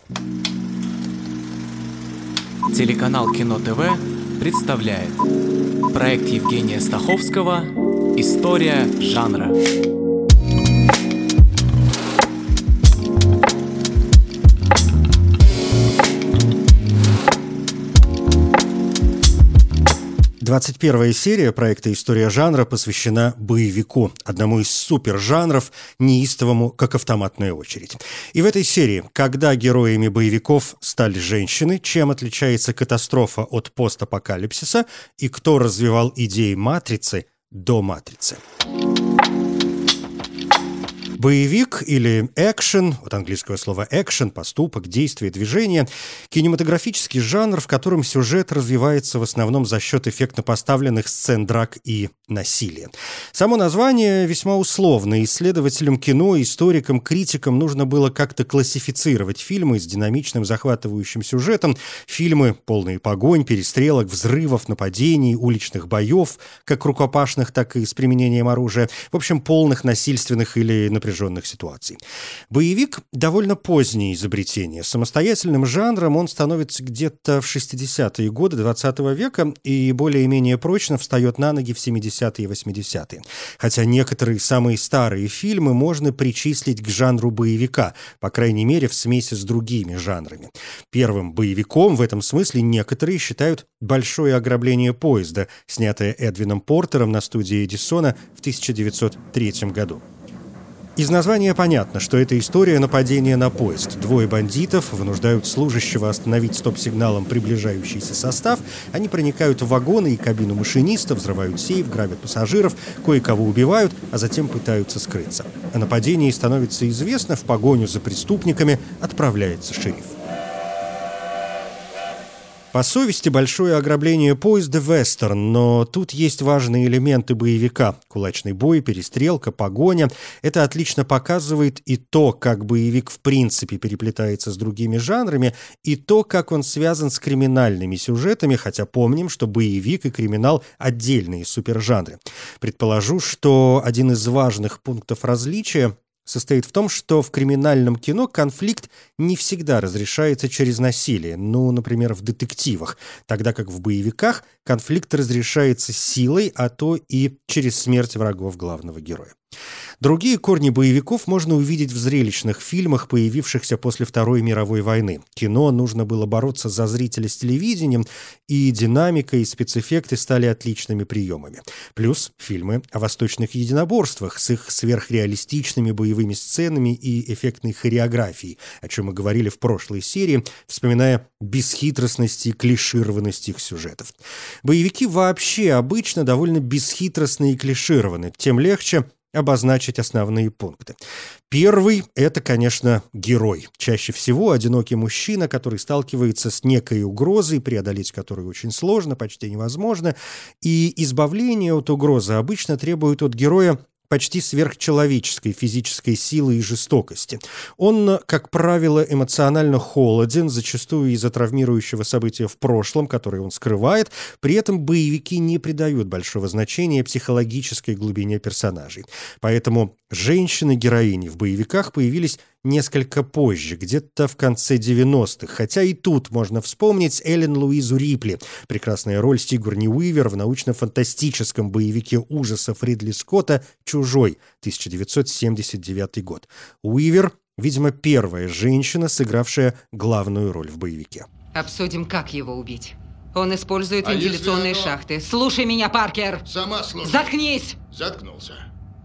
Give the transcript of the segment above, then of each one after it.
Телеканал Кино ТВ представляет проект Евгения Стаховского «История жанра». Двадцать первая серия проекта «История жанра» посвящена боевику, одному из супержанров, неистовому, как автоматная очередь. И в этой серии, когда героями боевиков стали женщины, чем отличается катастрофа от постапокалипсиса и кто развивал идеи «Матрицы» до «Матрицы». Боевик или экшен, от английского слова экшен, поступок, действие, движение, кинематографический жанр, в котором сюжет развивается в основном за счет эффектно поставленных сцен драк и насилия. Само название весьма условно. Исследователям кино, историкам, критикам нужно было как-то классифицировать фильмы с динамичным захватывающим сюжетом, фильмы, полные погонь, перестрелок, взрывов, нападений, уличных боев, как рукопашных, так и с применением оружия, в общем, полных насильственных или напряженных ситуаций. Боевик – довольно позднее изобретение. Самостоятельным жанром он становится где-то в 60-е годы 20 века и более-менее прочно встает на ноги в 70-е и 80-е. Хотя некоторые самые старые фильмы можно причислить к жанру боевика, по крайней мере, в смеси с другими жанрами. Первым боевиком в этом смысле некоторые считают «Большое ограбление поезда», снятое Эдвином Портером на студии Эдисона в 1903 году. Из названия понятно, что это история нападения на поезд. Двое бандитов вынуждают служащего остановить стоп-сигналом приближающийся состав. Они проникают в вагоны и кабину машиниста, взрывают сейф, грабят пассажиров, кое-кого убивают, а затем пытаются скрыться. О нападении становится известно, в погоню за преступниками отправляется шериф. По совести, большое ограбление поезда – вестерн, но тут есть важные элементы боевика. Кулачный бой, перестрелка, погоня. Это отлично показывает и то, как боевик в принципе переплетается с другими жанрами, и то, как он связан с криминальными сюжетами, хотя помним, что боевик и криминал – отдельные супержанры. Предположу, что один из важных пунктов различия состоит в том, что в криминальном кино конфликт не всегда разрешается через насилие, например, в детективах, тогда как в боевиках конфликт разрешается силой, а то и через смерть врагов главного героя. Другие корни боевиков можно увидеть в зрелищных фильмах, появившихся после Второй мировой войны. Кино нужно было бороться за зрителя с телевидением, и динамика и спецэффекты стали отличными приемами. Плюс фильмы о восточных единоборствах с их сверхреалистичными боевыми сценами и эффектной хореографией, о чем мы говорили в прошлой серии, вспоминая бесхитростность и клишированность их сюжетов. Боевики вообще обычно довольно бесхитростны и клишированы, тем легче обозначить основные пункты. Первый – это, конечно, герой. Чаще всего одинокий мужчина, который сталкивается с некой угрозой, преодолеть которую очень сложно, почти невозможно, и избавление от угрозы обычно требует от героя почти сверхчеловеческой физической силы и жестокости. Он, как правило, эмоционально холоден, зачастую из-за травмирующего события в прошлом, которое он скрывает. При этом боевики не придают большого значения психологической глубине персонажей. Поэтому женщины-героини в боевиках появились несколько позже, где-то в конце 90-х. Хотя и тут можно вспомнить Эллен Луизу Рипли. Прекрасная роль Сигурни Уивер в научно-фантастическом боевике ужасов Ридли Скотта «Чужой», 1979 год. Уивер, видимо, первая женщина, сыгравшая главную роль в боевике. Обсудим, как его убить. Он использует вентиляционные шахты. Слушай меня, Паркер! Сама слушай. Заткнись! Заткнулся.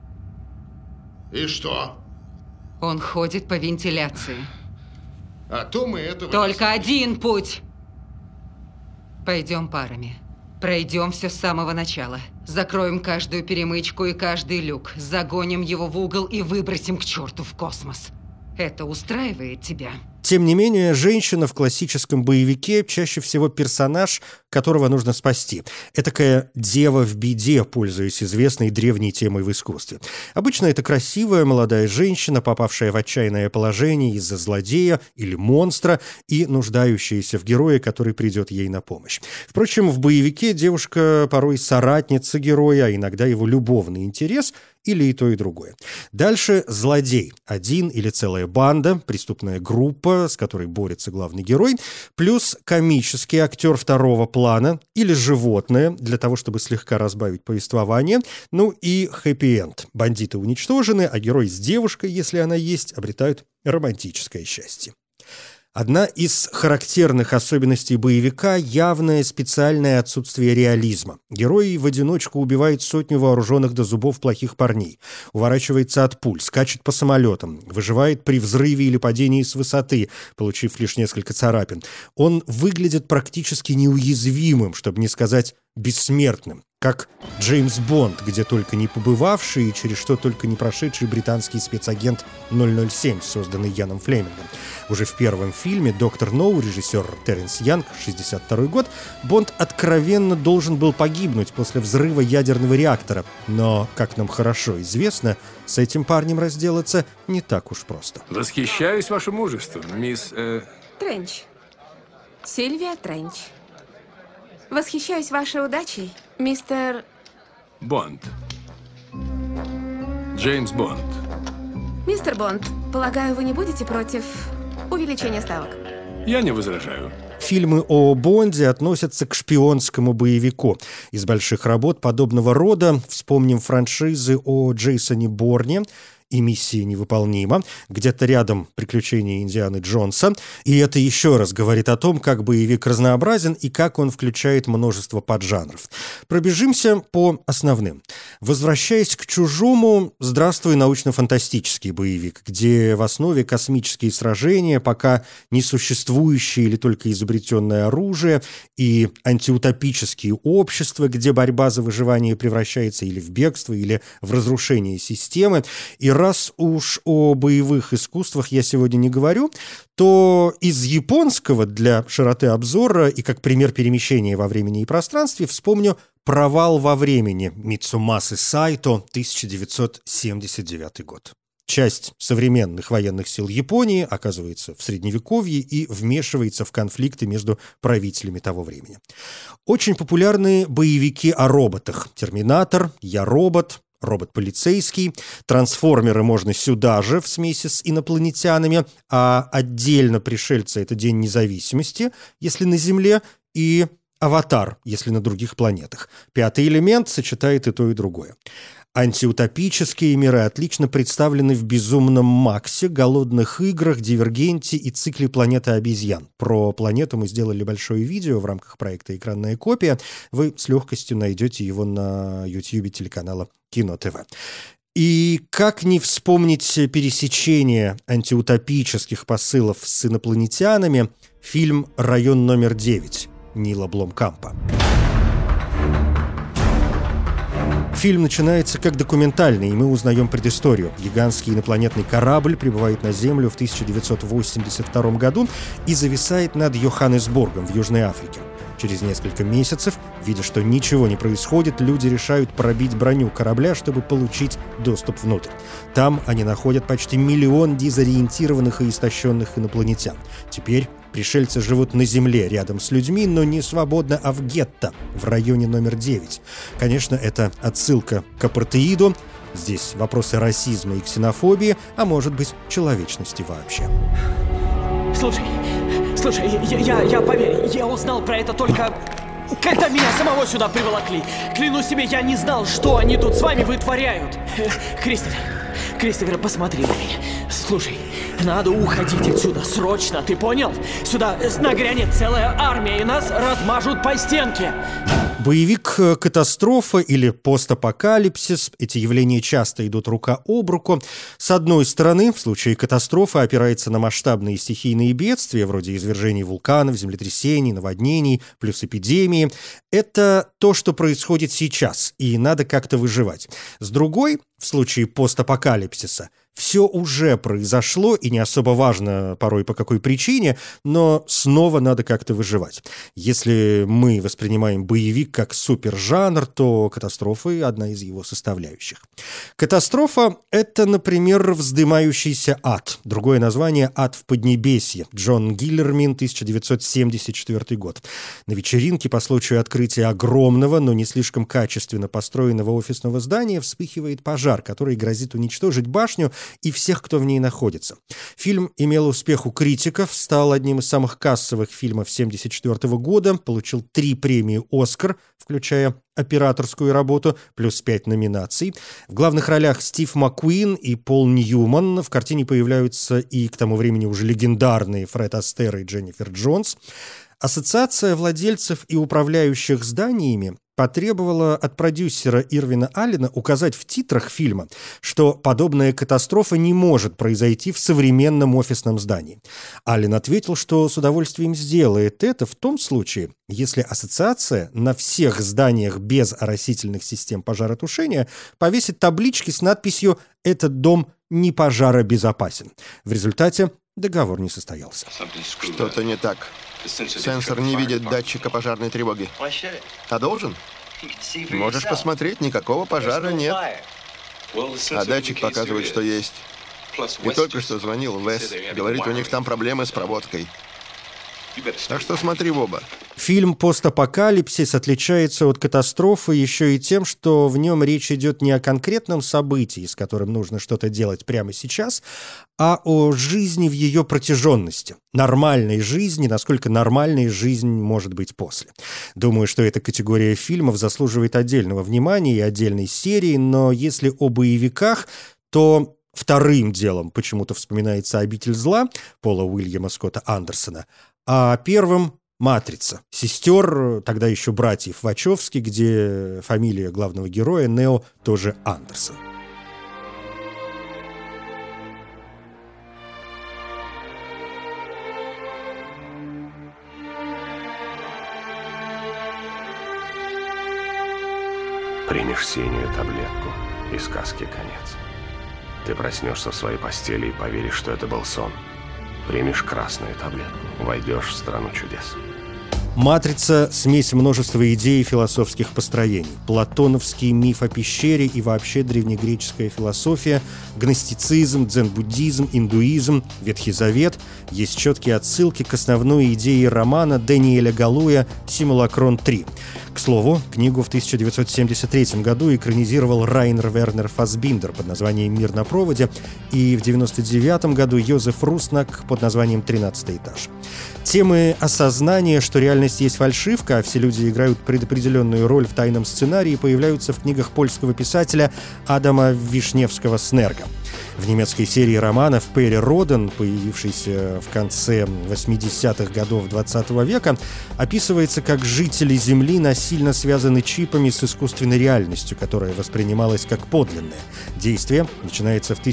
И что? Он ходит по вентиляции. А то мы этого... Только один путь. Пойдем парами. Пройдем все с самого начала. Закроем каждую перемычку и каждый люк. Загоним его в угол и выбросим к черту в космос. Это устраивает тебя? Тем не менее, женщина в классическом боевике чаще всего персонаж, которого нужно спасти. Этакая дева в беде, пользуясь известной древней темой в искусстве. Обычно это красивая молодая женщина, попавшая в отчаянное положение из-за злодея или монстра и нуждающаяся в герое, который придет ей на помощь. Впрочем, в боевике девушка порой соратница героя, а иногда его любовный интерес, или и то, и другое. Дальше злодей. Один или целая банда, преступная группа, с которой борется главный герой, плюс комический актер второго плана или животное, для того, чтобы слегка разбавить повествование, ну и хэппи-энд. Бандиты уничтожены, а герой с девушкой, если она есть, обретают романтическое счастье. Одна из характерных особенностей боевика – явное специальное отсутствие реализма. Герой в одиночку убивает сотню вооруженных до зубов плохих парней, уворачивается от пуль, скачет по самолетам, выживает при взрыве или падении с высоты, получив лишь несколько царапин. Он выглядит практически неуязвимым, чтобы не сказать бессмертным, как Джеймс Бонд, где только не побывавший и через что только не прошедший британский спецагент 007, созданный Яном Флемингом. Уже в первом фильме «Доктор Ноу», режиссер Терренс Янг, 1962 год, Бонд откровенно должен был погибнуть после взрыва ядерного реактора. Но, как нам хорошо известно, с этим парнем разделаться не так уж просто. Восхищаюсь вашим мужеством, мисс... Тренч. Сильвия Тренч. Восхищаюсь вашей удачей, мистер... Бонд. Джеймс Бонд. Мистер Бонд, полагаю, вы не будете против увеличения ставок? Я не возражаю. Фильмы о Бонде относятся к шпионскому боевику. Из больших работ подобного рода вспомним франшизы о Джейсоне Борне и «Миссия невыполнима», где-то рядом «Приключения Индианы Джонса». И это еще раз говорит о том, как боевик разнообразен и как он включает множество поджанров. Пробежимся по основным. Возвращаясь к «Чужому», здравствуй, научно-фантастический боевик, где в основе космические сражения, пока несуществующее или только изобретенное оружие, и антиутопические общества, где борьба за выживание превращается или в бегство, или в разрушение системы. И раз уж о боевых искусствах я сегодня не говорю, то из японского для широты обзора и как пример перемещения во времени и пространстве вспомню «Провал во времени» Мицумасы Сайто, 1979 год. Часть современных военных сил Японии оказывается в Средневековье и вмешивается в конфликты между правителями того времени. Очень популярны боевики о роботах. «Терминатор», «Я робот», «Робот-полицейский», «Трансформеры» можно сюда же в смеси с инопланетянами, а отдельно «Пришельцы» — это День независимости, если на Земле, и «Аватар», если на других планетах. «Пятый элемент» сочетает и то, и другое. Антиутопические миры отлично представлены в «Безумном Максе», «Голодных играх», «Дивергенте» и цикле «Планета обезьян». Про планету мы сделали большое видео в рамках проекта «Экранная копия». Вы с легкостью найдете его на YouTube телеканала Кино ТВ. И как не вспомнить пересечение антиутопических посылов с инопланетянами, фильм «Район номер 9» Нила Бломкампа. Фильм начинается как документальный, и мы узнаем предысторию. Гигантский инопланетный корабль прибывает на Землю в 1982 году и зависает над Йоханнесбургом в Южной Африке. Через несколько месяцев, видя, что ничего не происходит, люди решают пробить броню корабля, чтобы получить доступ внутрь. Там они находят почти 1 миллион дезориентированных и истощенных инопланетян. Теперь пришельцы живут на Земле рядом с людьми, но не свободно, а в гетто, в районе номер 9. Конечно, это отсылка к апартеиду. Здесь вопросы расизма и ксенофобии, а может быть, человечности вообще. Слушай, я поверь, я узнал про это только когда меня самого сюда приволокли. Клянусь тебе, я не знал, что они тут с вами вытворяют. Кристофер, посмотри на меня. Слушай, надо уходить отсюда срочно, ты понял? Сюда нагрянет целая армия, и нас размажут по стенке. Боевик «Катастрофа» или «Постапокалипсис» — эти явления часто идут рука об руку. С одной стороны, в случае катастрофы опирается на масштабные стихийные бедствия, вроде извержений вулканов, землетрясений, наводнений, плюс эпидемии. Это то, что происходит сейчас, и надо как-то выживать. С другой, в случае постапокалипсиса, Все уже произошло, и не особо важно порой по какой причине, но снова надо как-то выживать. Если мы воспринимаем боевик как супержанр, то катастрофа – одна из его составляющих. Катастрофа – это, например, «Вздымающийся ад». Другое название «Ад в Поднебесье». Джон Гиллермин, 1974 год. На вечеринке по случаю открытия огромного, но не слишком качественно построенного офисного здания вспыхивает пожар, который грозит уничтожить башню и всех, кто в ней находится. Фильм имел успех у критиков, стал одним из самых кассовых фильмов 1974 года, получил 3 премии «Оскар», включая операторскую работу, плюс 5 номинаций. В главных ролях Стив Маккуин и Пол Ньюман. В картине появляются и к тому времени уже легендарные Фред Астейр и Дженнифер Джонс. Ассоциация владельцев и управляющих зданиями потребовала от продюсера Ирвина Аллена указать в титрах фильма, что подобная катастрофа не может произойти в современном офисном здании. Аллен ответил, что с удовольствием сделает это в том случае, если ассоциация на всех зданиях без оросительных систем пожаротушения повесит таблички с надписью «Этот дом не пожаробезопасен». В результате договор не состоялся. Что-то не так. Сенсор не видит датчика пожарной тревоги. А должен? Можешь посмотреть, никакого пожара нет. А датчик показывает, что есть. И только что звонил Вес. Говорит, у них там проблемы с проводкой. Так что смотри в оба. Фильм «Постапокалипсис» отличается от катастрофы еще и тем, что в нем речь идет не о конкретном событии, с которым нужно что-то делать прямо сейчас, а о жизни в ее протяженности. Нормальной жизни, насколько нормальной жизнь может быть после. Думаю, что эта категория фильмов заслуживает отдельного внимания и отдельной серии, но если о боевиках, то вторым делом почему-то вспоминается «Обитель зла» Пола Уильяма Скотта Андерсона, а первым «Матрица». Сестер, тогда еще братьев Вачовски, где фамилия главного героя Нео тоже Андерсон. Примешь синюю таблетку, и сказки конец. Ты проснешься в своей постели и поверишь, что это был сон. Примешь красную таблетку, войдешь в страну чудес. «Матрица» — смесь множества идей и философских построений. Платоновский миф о пещере и вообще древнегреческая философия, гностицизм, дзен-буддизм, индуизм, Ветхий Завет. Есть четкие отсылки к основной идее романа Дэниеля Галлуя «Симулакрон 3». К слову, книгу в 1973 году экранизировал Райнер Вернер Фассбиндер под названием «Мир на проводе» и в 1999 году Йозеф Руснак под названием «13-й этаж». Темы осознания, что реальность есть фальшивка, а все люди играют предопределенную роль в тайном сценарии, появляются в книгах польского писателя Адама Вишневского-Снерга. В немецкой серии романов «Перри Роден», появившейся в конце 80-х годов 20 века, описывается, как жители Земли насильно связаны чипами с искусственной реальностью, которая воспринималась как подлинная. Действие начинается в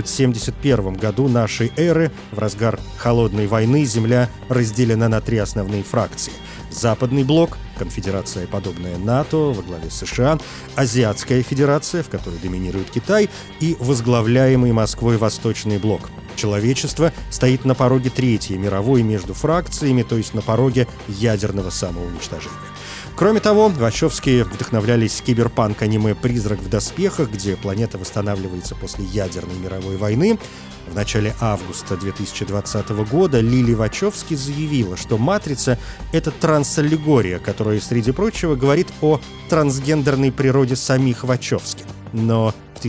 1971 году нашей эры. В разгар Холодной войны Земля разделена на 3 основные фракции. Западный блок, конфедерация, подобная НАТО, во главе США, Азиатская федерация, в которой доминирует Китай, и возглавляемый Москвой Восточный блок. Человечество стоит на пороге Третьей мировой между фракциями, то есть на пороге ядерного самоуничтожения. Кроме того, Вачовски вдохновлялись киберпанк-аниме «Призрак в доспехах», где планета восстанавливается после ядерной мировой войны. В начале августа 2020 года Лили Вачовски заявила, что «Матрица» — это трансаллегория, которая, среди прочего, говорит о трансгендерной природе самих Вачовски. Но в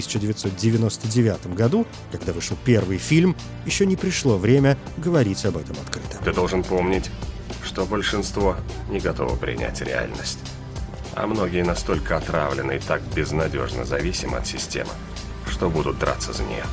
1999 году, когда вышел первый фильм, еще не пришло время говорить об этом открыто. Ты должен помнить, что большинство не готово принять реальность. А многие настолько отравлены и так безнадежно зависимы от системы, что будут драться за нее.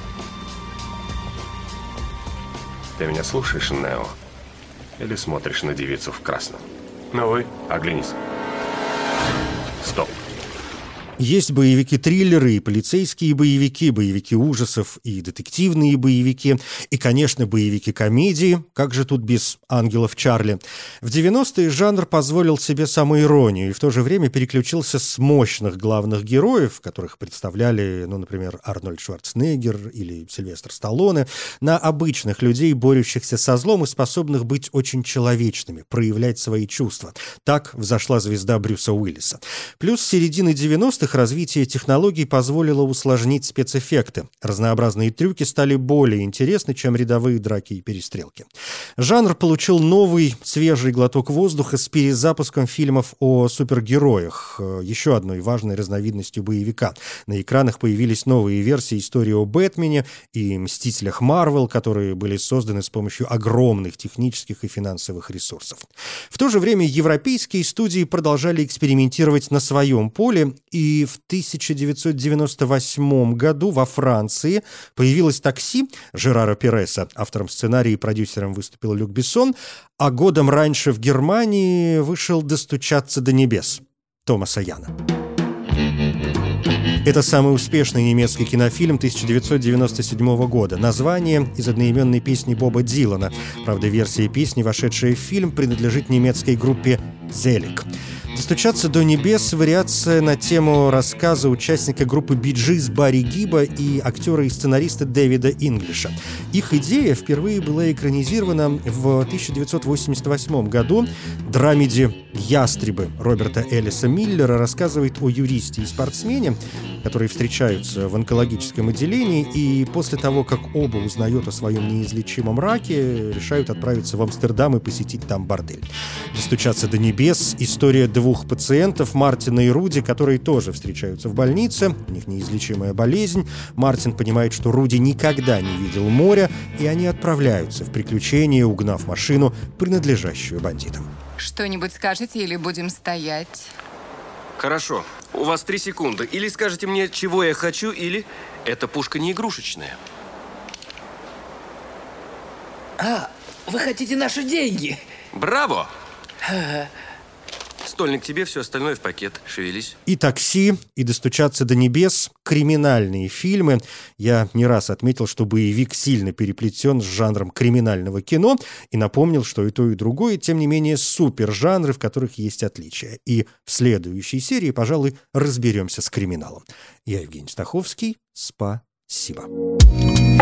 Ты меня слушаешь, Нео? Или смотришь на девицу в красном? Ну вы, оглянись. Стоп. Есть боевики-триллеры и полицейские боевики, боевики ужасов и детективные боевики, и, конечно, боевики-комедии, как же тут без «Ангелов Чарли». В 90-е жанр позволил себе самоиронию и в то же время переключился с мощных главных героев, которых представляли, например, Арнольд Шварценеггер или Сильвестр Сталлоне, на обычных людей, борющихся со злом и способных быть очень человечными, проявлять свои чувства. Так взошла звезда Брюса Уиллиса. Плюс с середины 90-х развитие технологий позволило усложнить спецэффекты. Разнообразные трюки стали более интересны, чем рядовые драки и перестрелки. Жанр получил новый, свежий глоток воздуха с перезапуском фильмов о супергероях, еще одной важной разновидностью боевика. На экранах появились новые версии истории о Бэтмене и Мстителях Марвел, которые были созданы с помощью огромных технических и финансовых ресурсов. В то же время европейские студии продолжали экспериментировать на своем поле, и в 1998 году во Франции появилось «Такси» Жерара Пиреса. Автором сценария и продюсером выступил Люк Бессон, а годом раньше в Германии вышел «Достучаться до небес» Томаса Яна. Это самый успешный немецкий кинофильм 1997 года. Название из одноименной песни Боба Дилана. Правда, версия песни, вошедшая в фильм, принадлежит немецкой группе «Зелик». «Достучаться до небес» — вариация на тему рассказа участника группы Bee Gees Барри Гиба и актера и сценариста Дэвида Инглиша. Их идея впервые была экранизирована в 1988 году. Драмеди «Ястребы» Роберта Эллиса Миллера рассказывает о юристе и спортсмене, которые встречаются в онкологическом отделении, и после того, как оба узнают о своем неизлечимом раке, решают отправиться в Амстердам и посетить там бордель. «Достучаться до небес» — история двух пациентов, Мартина и Руди, которые тоже встречаются в больнице. У них неизлечимая болезнь. Мартин понимает, что Руди никогда не видел моря, и они отправляются в приключения, угнав машину, принадлежащую бандитам. Что-нибудь скажете или будем стоять? Хорошо. У вас 3 секунды. Или скажете мне, чего я хочу, или эта пушка не игрушечная. Вы хотите наши деньги? Браво! Стольник тебе, все остальное в пакет. Шевелись. И «Такси», и «Достучаться до небес» — криминальные фильмы. Я не раз отметил, что боевик сильно переплетен с жанром криминального кино, и напомнил, что и то, и другое, тем не менее, супержанры, в которых есть отличия. И в следующей серии, пожалуй, разберемся с криминалом. Я Евгений Стаховский. Спасибо.